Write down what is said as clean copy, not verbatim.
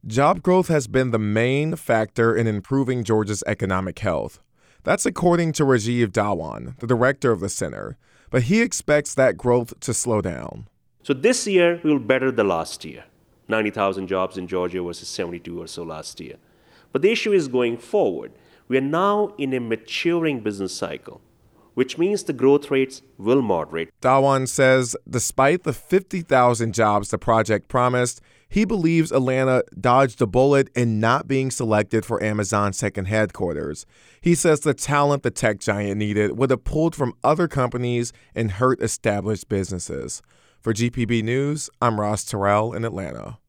Job growth has been the main factor in improving Georgia's economic health. That's according to Rajiv Dhawan, the director of the center. But he expects that growth to slow down. So this year, we will better the last year. 90,000 jobs in Georgia versus 72 or so last year. But the issue is going forward. We are now in a maturing business cycle, which means the growth rates will moderate. Dhawan says despite the 50,000 jobs the project promised, he believes Atlanta dodged a bullet in not being selected for Amazon's second headquarters. He says the talent the tech giant needed would have pulled from other companies and hurt established businesses. For GPB News, I'm Ross Terrell in Atlanta.